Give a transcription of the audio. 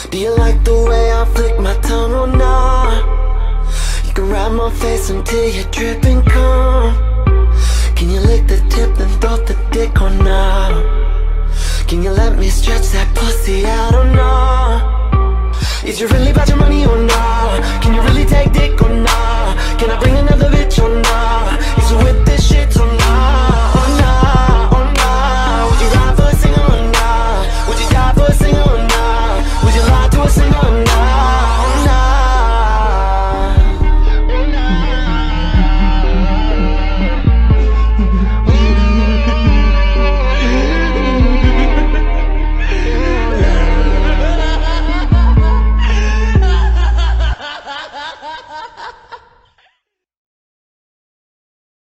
Do you like the way I flick my tongue or not? You can ride my face until you're dripping cum. Can you lick the tip and throw the dick or not? Can you let me stretch that pussy out or not? Is you really about your money or not? Can you really take dick?